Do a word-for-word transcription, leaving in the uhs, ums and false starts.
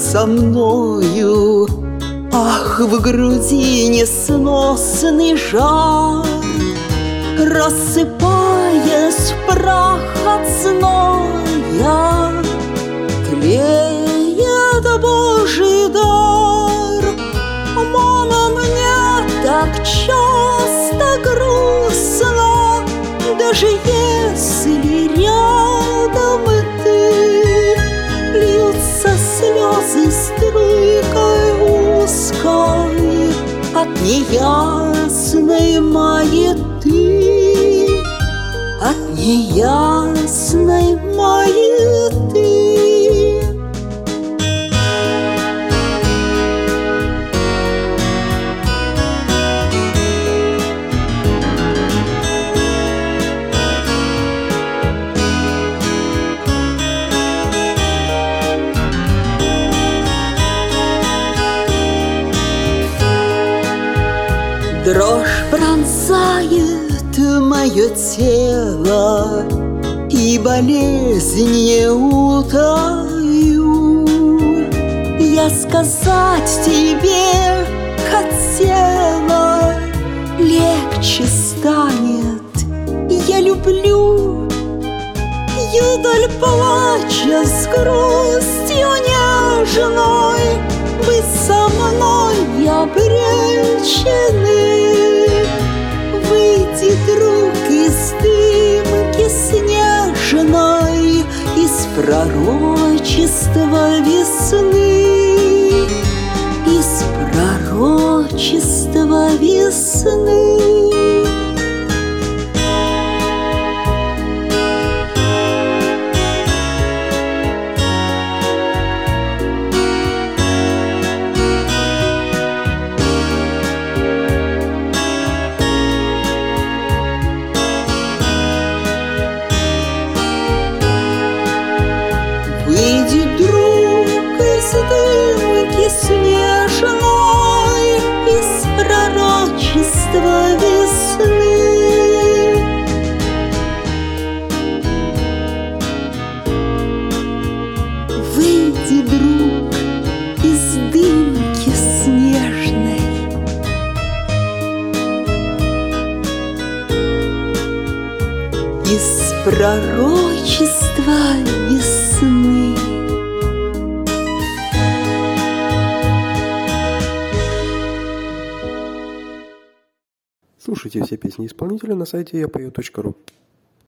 со мною. Ах, в груди несносный жар, рассыпаясь в прах от зноя, тлеет Божий дар. Мама, мне так часто грустно, даже если рядом ты. Льются слезы струйкой узкой от неясной маяты, от неясной маяты. Дрожь пронзает мое тело, и болезнь не утаю. Я сказать тебе хотела, легче станет, я люблю. Юдаль, плача с грустью нежной, быть со мной обречены. Выйди, друг, из дымки снежной, из пророчества весны, из пророчества весны. Выйди, друг, из дымки снежной, из пророчества весны. Выйди, друг, из дымки снежной, из пророчества весны. Слушайте все песни исполнителя на сайте я пою точка ру.